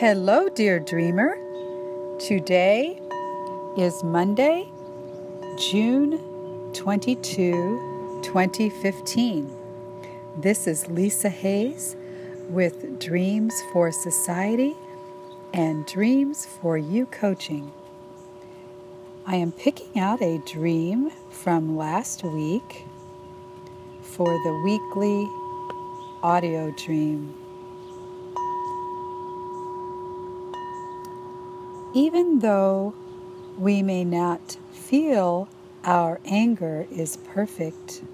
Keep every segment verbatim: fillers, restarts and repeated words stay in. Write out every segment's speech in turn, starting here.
Hello, dear dreamer. Today is Monday, June twenty-second, twenty fifteen. This is Lisa Hayes with Dreams for Society and Dreams for You Coaching. I am picking out a dream from last week for the weekly audio dream. Even though we may not feel our anger is perfect,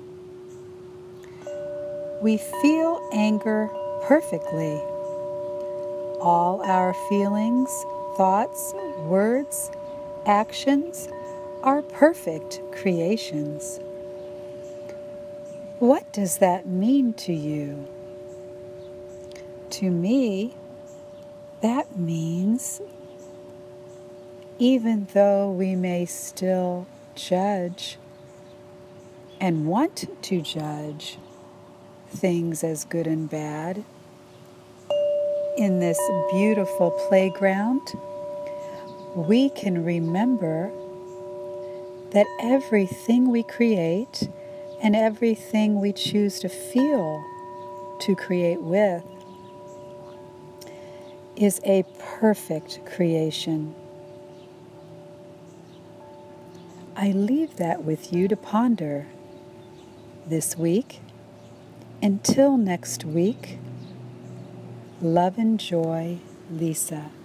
we feel anger perfectly. All our feelings, thoughts, words, actions are perfect creations. What does that mean to you? To me, that means even though we may still judge and want to judge things as good and bad, in this beautiful playground, we can remember that everything we create and everything we choose to feel to create with is a perfect creation. I leave that with you to ponder this week. Until next week, love and joy, Lisa.